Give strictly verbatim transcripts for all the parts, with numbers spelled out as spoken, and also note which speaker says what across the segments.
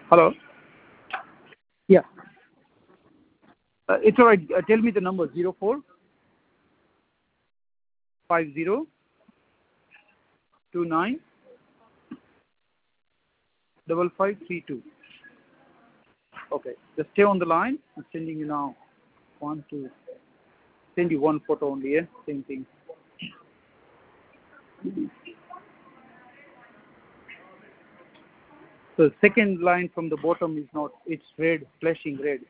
Speaker 1: Hello? Yeah. Uh, it's all right. Uh, tell me the number. zero four five zero two nine five five three two. Okay. Just stay on the line. I'm sending you now. One, two. Send you one photo only, yeah? Same thing. So the second line from the bottom is not, it's red, flashing red.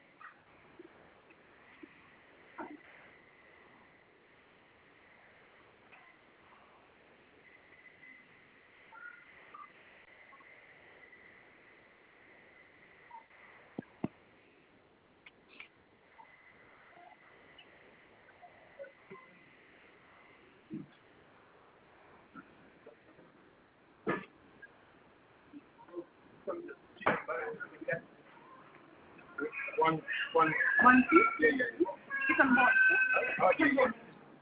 Speaker 1: One, one. One, two? Yeah, yeah, yeah. Chicken ball. Oh, yeah, yeah.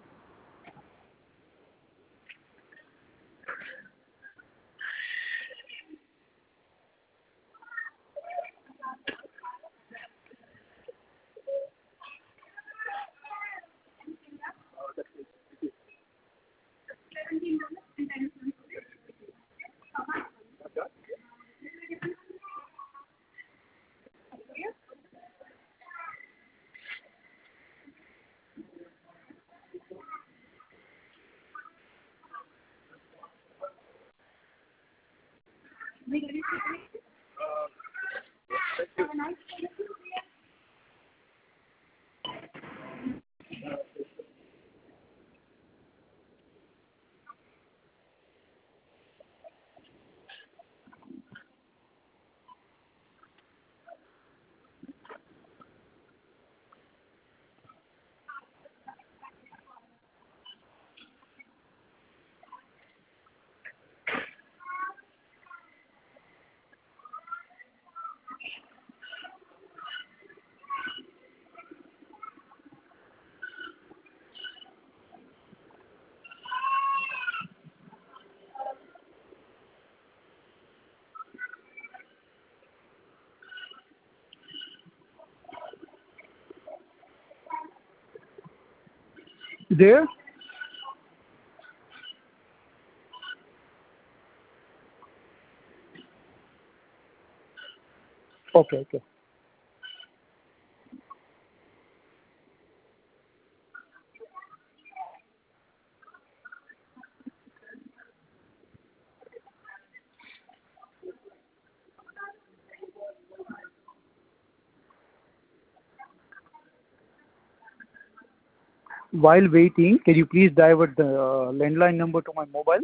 Speaker 1: There? Okay, okay. While waiting, can you please divert the uh, landline number to my mobile?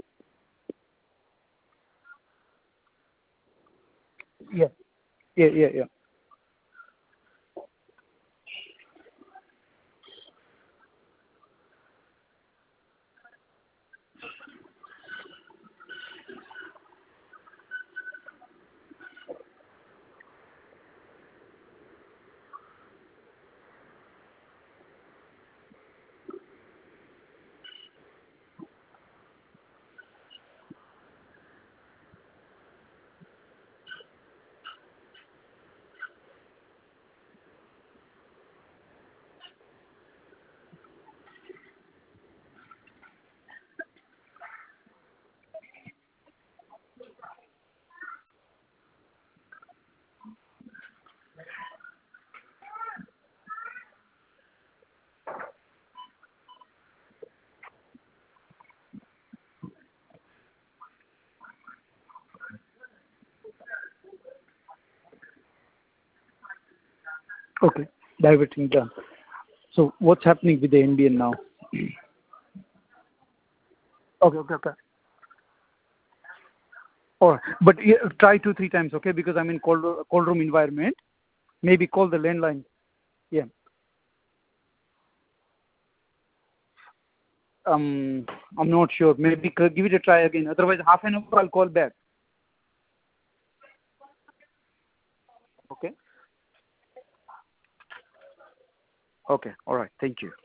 Speaker 1: Yeah. Yeah, yeah, yeah. Okay. Diverting done. So what's happening with the N B N now? Okay, okay, okay. All right. But yeah, try two, three times, okay? Because I'm in cold, cold room environment. Maybe call the landline. Yeah. Um, I'm not sure. Maybe c- give it a try again. Otherwise, half an hour I'll call back. Okay. Okay. All right. Thank you.